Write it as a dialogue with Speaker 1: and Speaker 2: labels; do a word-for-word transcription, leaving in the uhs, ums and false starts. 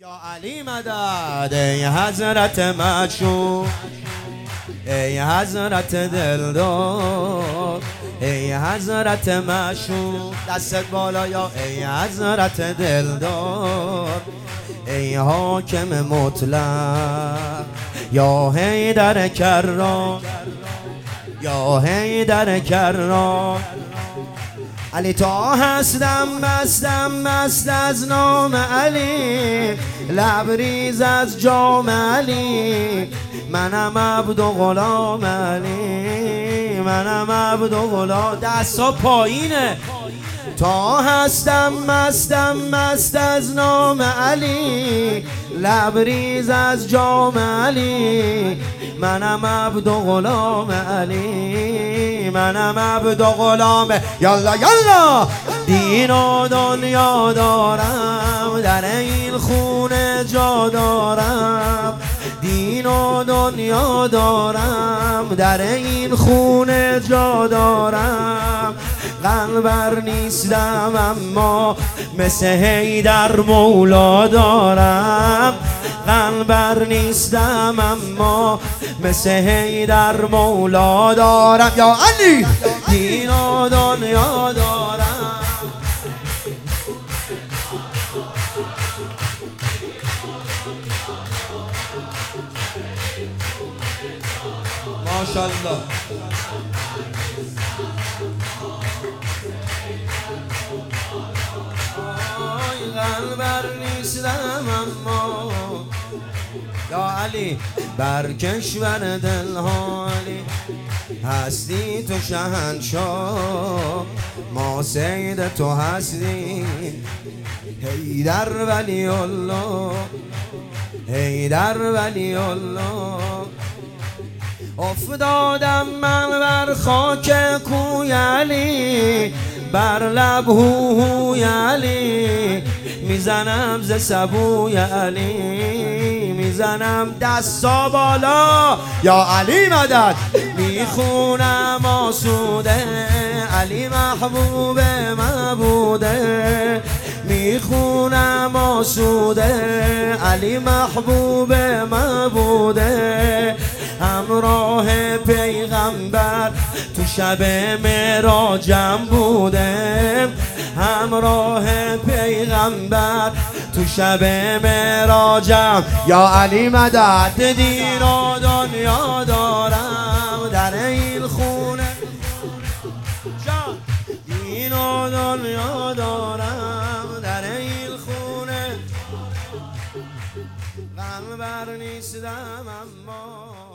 Speaker 1: یا علی مدد ای حضرت معشوق، ای حضرت دلدار، ای حضرت معشوق، دستت بالا یا ای حضرت دلدار، ای حاکم مطلق یا حیدر کرار، یا حیدر کرار. علی تا هستم مستم مست از نام علی، لبریز از جام علی، منم عبد و غلام علی، منم عبد و غلام. دستا پایینه. تا هستم مستم مست از نام علی، لبریز از جام علی، منم عبد و غلام علی، منم عبد و غلام. یالا یالا دین و دنیا دارم، در این خونه جا دارم، دین و دنیا دارم، در این خونه جا دارم. قلبر نیستم اما مثل حیدر مولا دارم، قلبر نیستم اما مثل حیدر مولا دارم. یا علی دین و دنیا دارم. ماشاءالله. قلبر نیستم اما یا علی بر کشور دلها علی، هستی تو شهنشاه، ما سید تو هستی حیدر ولی الله، حیدر ولی الله. افتادم من بر خاک کوی علی، بر لب هوی علی، میزنم ز سبوی علی، میزنم دستا بالا یا علی مدد. میخونم آسوده علی محبوب معبوده، میخونم آسوده علی محبوب معبوده، همراه پیغمبر تو شب معراجم بودم، همراه پیغمبر تو شب معراجم. یا علی مدد دین و دنیا دارم، در این خونه جان دین و دنیا دارم، در این خونه قلبر نیستم اما